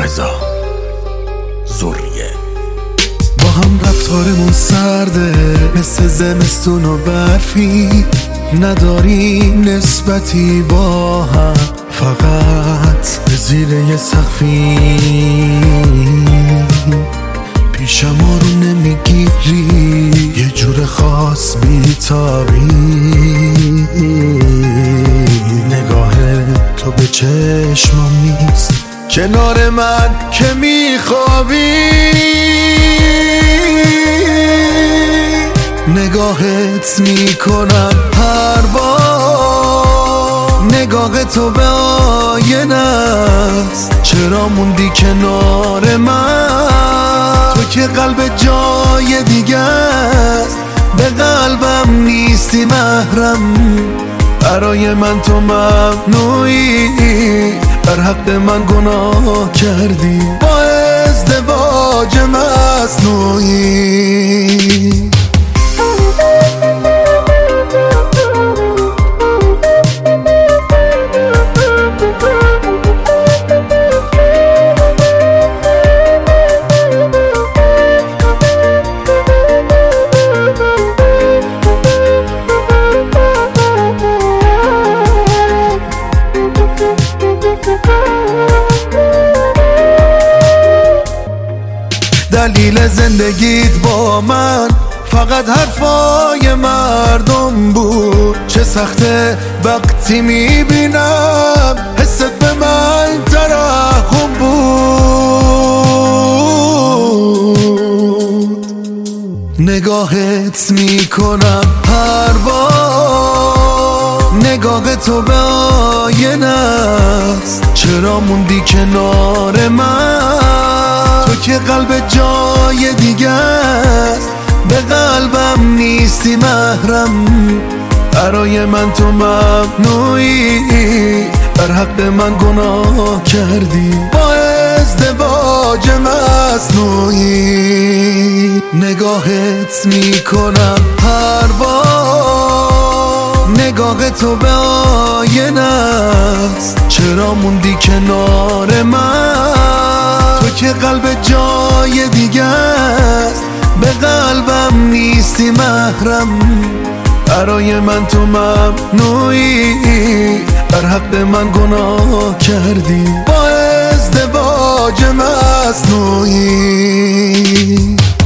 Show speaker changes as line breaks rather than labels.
رضا زوریه.
با هم رفتارمون سرده مثل زمستون و برفی، نداریم نسبتی با هم، فقط به زیر یه سقفی. پیشم رو نمیگیری، یه جور خاص بیتابی، نگاه تو به چشمم نیست، کنار من که میخوابی. نگاهت میکنم هر بار، نگاه تو به آینه است، چرا موندی کنار من؟ تو که قلب جای دیگه است، به قلبم نیستی محرم، برای من تو ممنوعی، در حق من گناه کردی با ازدواج مصنوعی. دلیل زندگیت با من فقط حرفای مردم بود، چه سخته وقتی میبینم حست به من ترحم بود. نگاهت میکنم هر بار، نگاه تو به آینه است، چرا موندی کنار من؟ تو که قلب جای دیگه است، به قلبم نیستی محرم، برای من تو ممنوعی، در حق من گناه کردی با ازدواج مصنوعی. نگاهت میکنم هر بار، نگاه تو به آینه است، چرا موندی کنار من؟ تو که قلب جای دیگه است، به قلبم نیستی محرم، برای من تو ممنوعی، در حق من گناه کردی با ازدواج مصنوعی.